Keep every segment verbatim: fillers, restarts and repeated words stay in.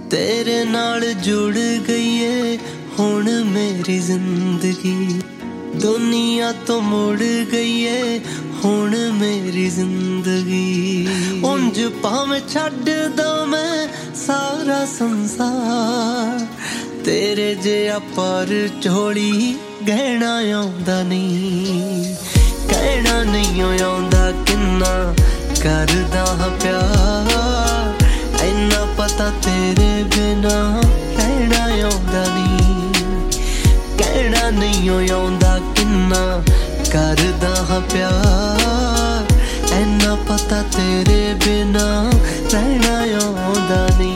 तेरे नाल जुड़ गई है हुण मेरी जिंदगी, दुनिया तो मुड़ गई है हुण मेरी जिंदगी। उंज भावें छड्ड दा मैं सारा संसार, तेरे जिहा पर झोली गहना आउंदा नहीं, कहना नहीं आउंदा किन्ना करदा हां प्यार, इन्ना पता तेरे बिना रहना आउंदा नहीं, कहना नहीं आउंदा किन्ना करदा हां प्यार, इन्ना पता तेरे बिना रहना आउंदा नहीं।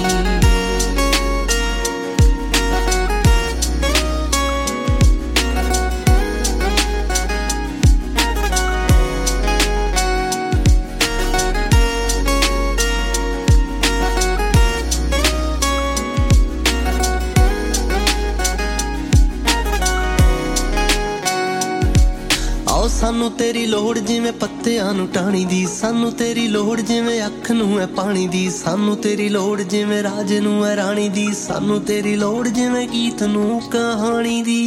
सानू तेरी लोड़ जिवें पत्तियां नूं टाणी दी, सानू तेरी लोड़ जिवें अख नूं है पानी दी, सानू तेरी लोड़ जिवें राज नूं है राणी दी, सानू तेरी लोड़ जिवें गीत नूं कहानी दी।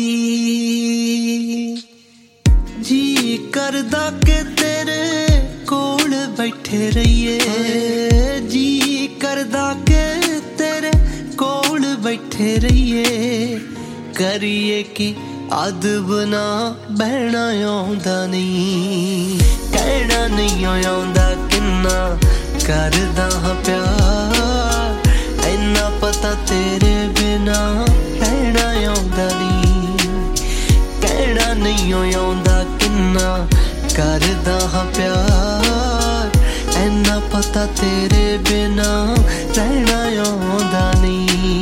जी करदा के तेरे कोल बैठे रहिए, जी करदा के तेरे कोल बैठे रहिए, करिए कि अदब ना बहना आउंदा नहीं, कहना नहीं आउंदा किन्ना करदा हां प्यार, इन्ना पता तेरे बिना रहना आउंदा नहीं, कहना नहीं आउंदा किन्ना करदा हां प्यार, इन्ना पता तेरे बिना रहना आउंदा नहीं।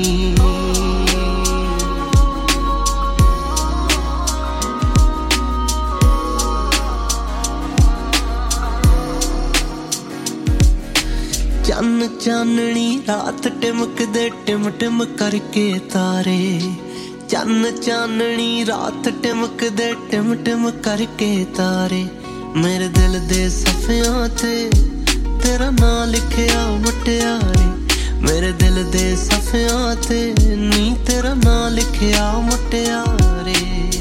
चन्न चाननी रात टिमकदे टिम टिम करके तारे, चन्न चाननी रात टिमकदे टिम टिम करके तारे, मेरे दिल दे सफियां ते तेरा नां लिखिया मुटियारे, मेरे दिल दे सफियां ते नी तेरा नां लिखिया मुटियारे,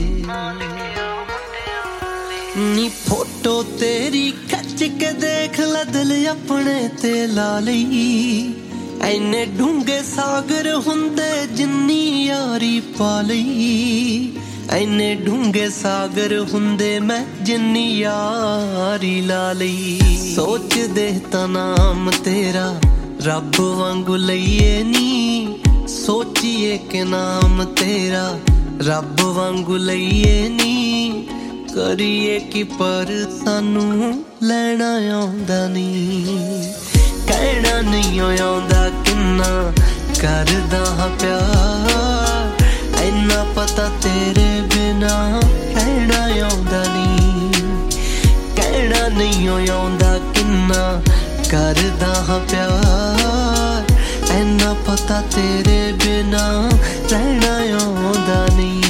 नी फोटो तेरी खच के देख ला दिल अपने ते ला लई, ऐने ढूंगे सागर हुंदे जिन्नी यारी पा लई, ऐने ढूंगे सागर हुंदे मैं जिन्नी यारी ला लई। सोच दे ता नाम तेरा रब वांगू लईए नी, सोचिए के नाम तेरा रब वांगू लईए नी, करिए कि पर सानू लैना आउंदा नहीं, कहना नहीं आउंदा किन्ना करदा हां प्यार, इन्ना पता तेरे बिना रहना आउंदा नहीं, कहना नहीं आउंदा किन्ना करदा हां प्यार, इन्ना पता तेरे बिना रहना आउंदा नहीं।